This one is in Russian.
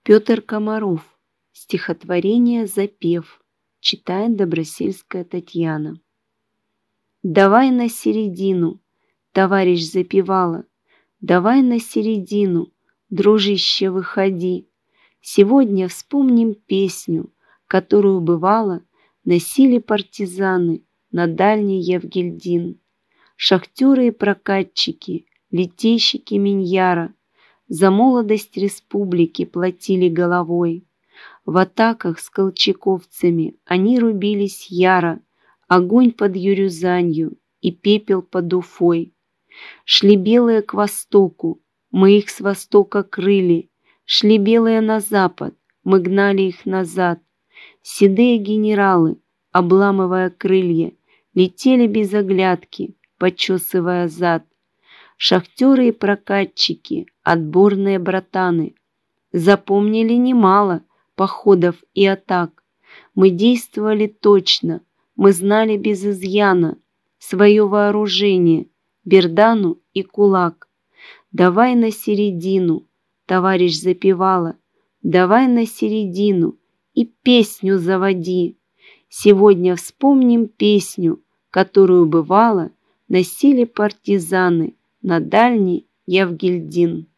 Петр Комаров. Стихотворение «Запев». Читает Добросельская Татьяна. Давай на середину, товарищ запевала, давай на середину, дружище, выходи. Сегодня вспомним песню, которую бывало носили партизаны на дальний Евгильдин. Шахтеры и прокатчики, литейщики Миньяра за молодость республики платили головой. В атаках с колчаковцами они рубились яро, огонь под Юрюзанью и пепел под Уфой. Шли белые к востоку, мы их с востока крыли, шли белые на запад, мы гнали их назад. Седые генералы, обламывая крылья, летели без оглядки, почесывая зад. Шахтеры и прокатчики, отборные братаны, запомнили немало походов и атак. Мы действовали точно, мы знали без изъяна свое вооружение, бердану и кулак. Давай на середину, товарищ запевала, давай на середину и песню заводи. Сегодня вспомним песню, которую бывало носили партизаны на дальний Евгильдин.